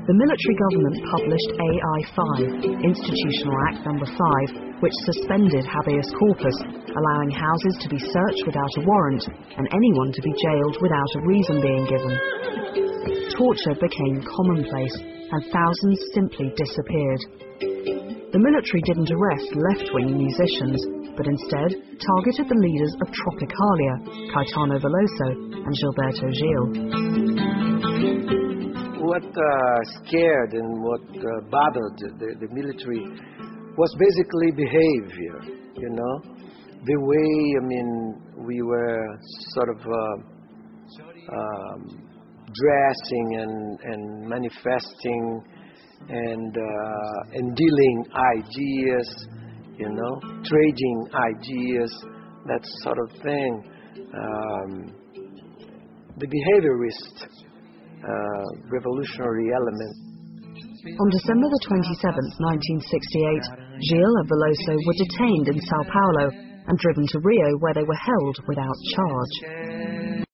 The military government published AI-5, Institutional Act No. 5, which suspended habeas corpus, allowing houses to be searched without a warrant and anyone to be jailed without a reason being given. Torture became commonplace and thousands simply disappeared. The military didn't arrest left-wing musicians, but instead targeted the leaders of Tropicalia, Caetano Veloso and Gilberto Gil. What scared and what bothered the military was basically behavior, you know? The way, we were sort of dressing and manifesting and dealing ideas, you know, trading ideas, that sort of thing. The behaviorist revolutionary element. On December the 27th, 1968, Gil and Veloso were detained in Sao Paulo and driven to Rio, where they were held without charge.